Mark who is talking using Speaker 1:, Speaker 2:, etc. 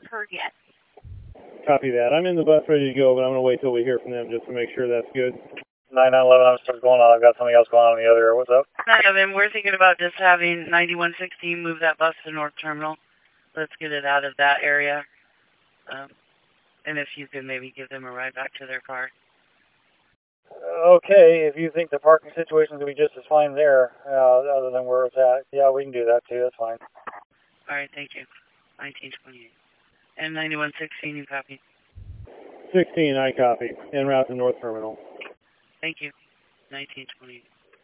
Speaker 1: heard yet.
Speaker 2: Copy that. I'm in the bus ready to go, but I'm going to wait till we hear from them just to make sure that's good.
Speaker 3: 9911, I'm still going on. I've got something else going on in the other area. What's up?
Speaker 1: 911, we're thinking about just having 9116 move that bus to North Terminal. Let's get it out of that area. And if you could maybe give them a ride back to their car.
Speaker 3: Okay, if you think the parking situation's going to be just as fine there, other than where it's at, yeah, we can do that too. That's fine.
Speaker 1: All right, thank you. 1928. And 9116, you copy?
Speaker 2: 16, I copy. En route to North Terminal.
Speaker 1: Thank you. 1928.